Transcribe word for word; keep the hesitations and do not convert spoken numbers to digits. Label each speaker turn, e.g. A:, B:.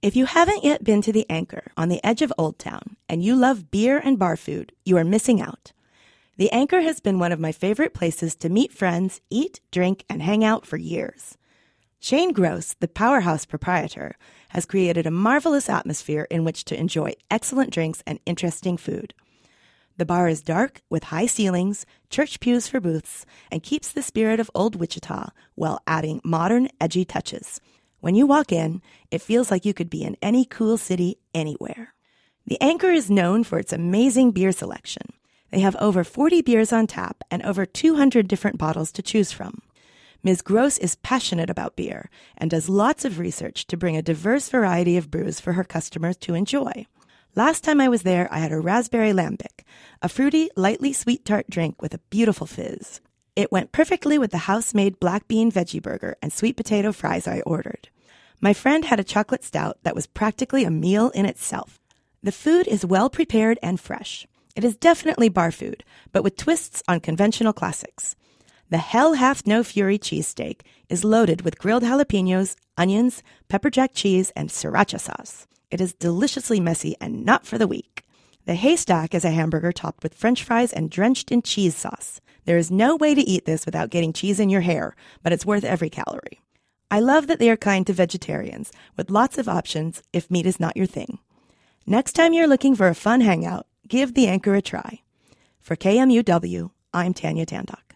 A: If you haven't yet been to the Anchor on the edge of Old Town and you love beer and bar food, you are missing out. The Anchor has been one of my favorite places to meet friends, eat, drink, and hang out for years. Shane Gross, the Powerhouse proprietor, has created a marvelous atmosphere in which to enjoy excellent drinks and interesting food. The bar is dark with high ceilings, church pews for booths, and keeps the spirit of old Wichita while adding modern, edgy touches. When you walk in, it feels like you could be in any cool city anywhere. The Anchor is known for its amazing beer selection. They have over forty beers on tap and over two hundred different bottles to choose from. Miz Gross is passionate about beer and does lots of research to bring a diverse variety of brews for her customers to enjoy. Last time I was there, I had a raspberry lambic, a fruity, lightly sweet tart drink with a beautiful fizz. It went perfectly with the house-made black bean veggie burger and sweet potato fries I ordered. My friend had a chocolate stout that was practically a meal in itself. The food is well prepared and fresh. It is definitely bar food, but with twists on conventional classics. The Hell Hath No Fury cheesesteak is loaded with grilled jalapenos, onions, pepper jack cheese, and sriracha sauce. It is deliciously messy and not for the weak. The Haystack is a hamburger topped with french fries and drenched in cheese sauce. There is no way to eat this without getting cheese in your hair, but it's worth every calorie. I love that they are kind to vegetarians, with lots of options if meat is not your thing. Next time you're looking for a fun hangout, give the Anchor a try. For K M U W, I'm Tanya Tandock.